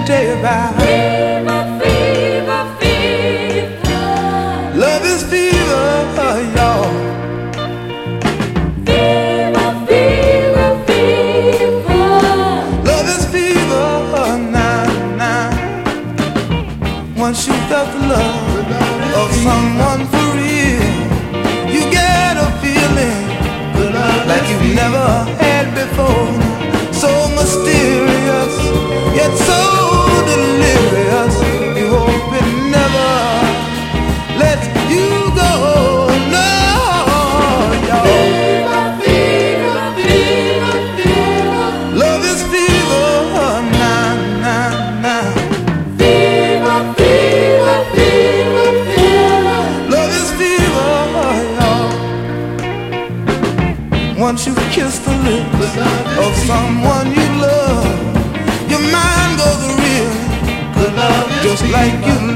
tell you about. Fever, fever, fever. Love is fever, y'all. Fever, fever, fever. Love is fever, nah. Once you felt the love of someone for real, you get a feeling like you've never had before. So mysterious, yet so delirious. You hope it never lets you go. No, y'all. Fever, fever, fever, fever. Love is fever, nah. Fever, fever, fever, fever. Love is fever, y'all. Once you kiss the lips of someone you love, your mind goes real, just like you